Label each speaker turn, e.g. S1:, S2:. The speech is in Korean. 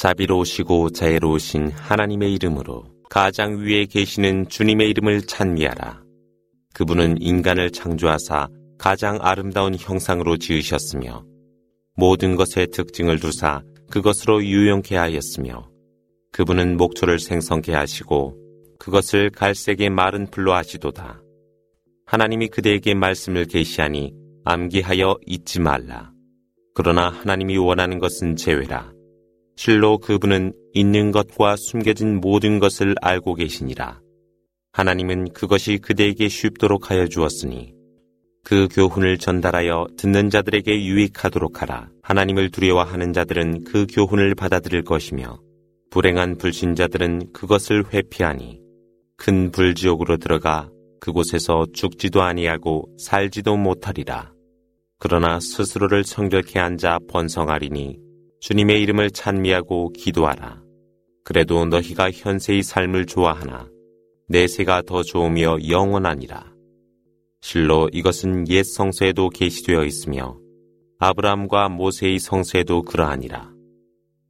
S1: 자비로우시고 자애로우신 하나님의 이름으로 가장 위에 계시는 주님의 이름을 찬미하라. 그분은 인간을 창조하사 가장 아름다운 형상으로 지으셨으며 모든 것의 특징을 두사 그것으로 유용케 하였으며 그분은 목초를 생성케 하시고 그것을 갈색의 마른 풀로 하시도다. 하나님이 그대에게 말씀을 계시하니 암기하여 잊지 말라. 그러나 하나님이 원하는 것은 제외라. 실로 그분은 있는 것과 숨겨진 모든 것을 알고 계시니라. 하나님은 그것이 그대에게 쉽도록 하여 주었으니 그 교훈을 전달하여 듣는 자들에게 유익하도록 하라. 하나님을 두려워하는 자들은 그 교훈을 받아들일 것이며 불행한 불신자들은 그것을 회피하니 큰 불지옥으로 들어가 그곳에서 죽지도 아니하고 살지도 못하리라. 그러나 스스로를 성결케 한 자 번성하리니 주님의 이름을 찬미하고 기도하라. 그래도 너희가 현세의 삶을 좋아하나 내세가 더 좋으며 영원하니라. 실로 이것은 옛 성서에도 계시되어 있으며 아브라함과 모세의 성서에도 그러하니라.